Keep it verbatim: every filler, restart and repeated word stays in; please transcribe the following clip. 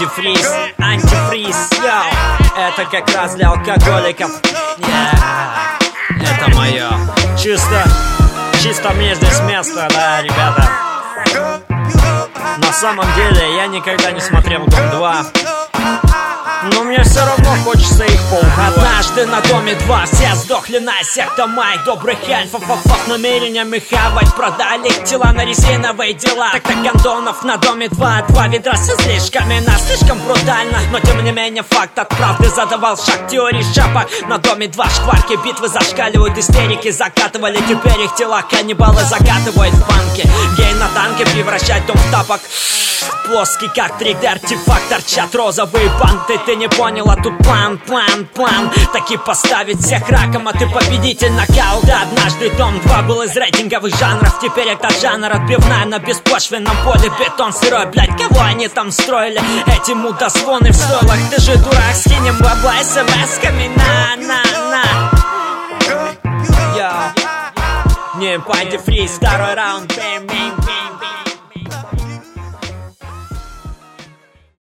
антифриз, антифриз, йоу. Это как раз для алкоголиков. Yeah. Это мое. Чисто, чисто мне здесь место, да, ребята. На самом деле я никогда не смотрел Дом два, но мне все равно хочется их поугадывать. Однажды на Доме два все сдохли на секта Майк. Добрых эльфов, фофов намерениями хавать. Продали их тела на резиновые дела. Так-то гондонов на Доме два. Два ведра с излишками, нас слишком брутально. Но тем не менее факт от правды задавал шаг теории шапа. На Доме два шкварки, битвы зашкаливают, истерики закатывали. Теперь их тела каннибалы закатывают в банки. Гей на танке превращать дом в тапок. Плоский как три дэ артефакт, торчат розовые банты. Ты не поняла, тут план, план, план. Таки поставить всех раком, а ты победитель нокаут. Да, однажды Дом два был из рейтинговых жанров. Теперь это жанр отбивная на беспочвенном поле. Бетон сырой, блять, кого они там строили? Эти мудозвоны в стойлах. Ты же дурак, скинем бабла смс-ками. На, на, на. Йо. Не, антифриз, второй раунд. Бэм, бэм, бэм, бэм.